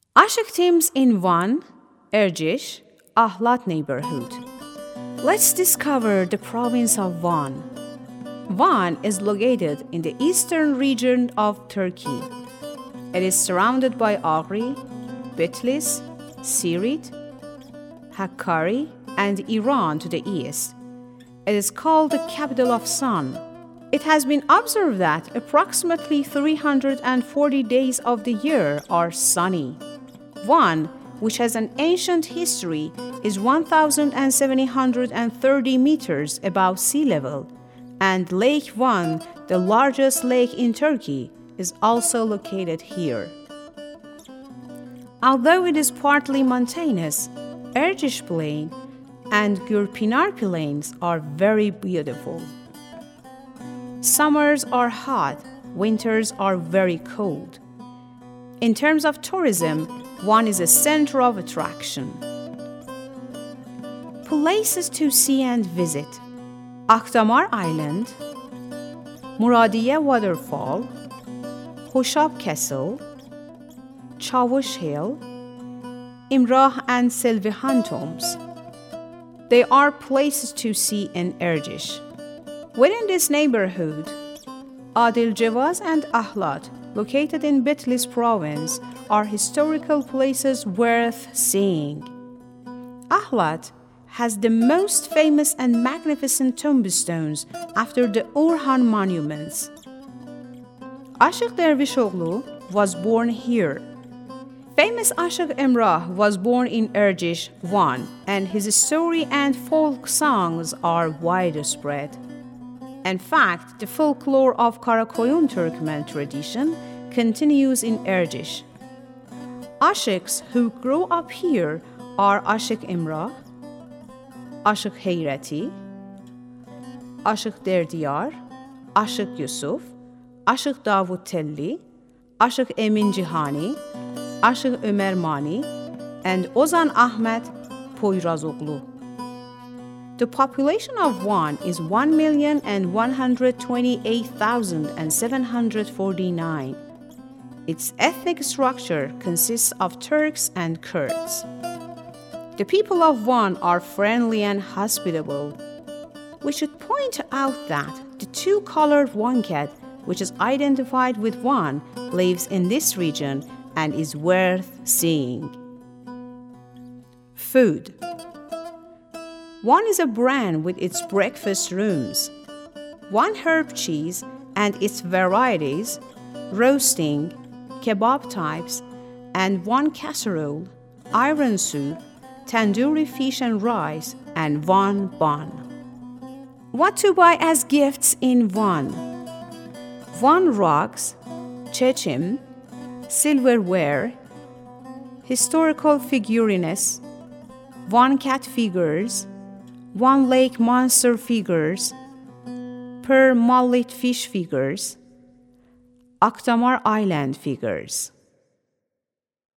Ashik teams in Van, Erciş, Ahlat neighborhood. Let's discover the province of Van. Van is located in the eastern region of Turkey. It is surrounded by Agri, Bitlis, Sirit, Hakkari, and Iran to the east. It is called the capital of sun. It has been observed that approximately 340 days of the year are sunny. Van, which has an ancient history, is 1,730 meters above sea level, and Lake Van, the largest lake in Turkey, is also located here. Although it is partly mountainous, Erciş Plain and Gürpınar Plains are very beautiful. Summers are hot, winters are very cold. In terms of tourism, Van is a center of attraction. Places to see and visit: Akdamar Island, Muradiye Waterfall, Hoşap Castle, Çavuş Hill, Imrah and Selvihan tombs. They are places to see in Erciş. Within this neighborhood, Adilcevaz and Ahlat, located in Bitlis province, are historical places worth seeing. Ahlat has the most famous and magnificent tombstones after the Orhan monuments. Aşık Dervişoğlu was born here. Famous Aşık Emrah was born in Erciş, Van, and his story and folk songs are widespread. In fact, the folklore of Karakoyun Turkmen tradition continues in Erciş. Aşıks who grew up here are Aşık Emrah, Aşık Heyreti, Aşık Derdiyar, Aşık Yusuf, Aşık Davut Telli, Aşık Emin Cihani, Aşık Ömer Mani, and Ozan Ahmet Poyrazoglu. The population of Van is 1,128,749. Its ethnic structure consists of Turks and Kurds. The people of Van are friendly and hospitable. We should point out that the two-colored Van cat, which is identified with Van, lives in this region and is worth seeing. Food. Van is a brand with its breakfast rooms. Van herb cheese and its varieties, roasting, kebab types, and Van casserole, iron soup, tandoori fish and rice, and Van bun. What to buy as gifts in Van? Van rugs, çeçim, silverware, historical figurines, Van cat figures, Van lake monster figures, pearl mullet fish figures, Akdamar Island figures.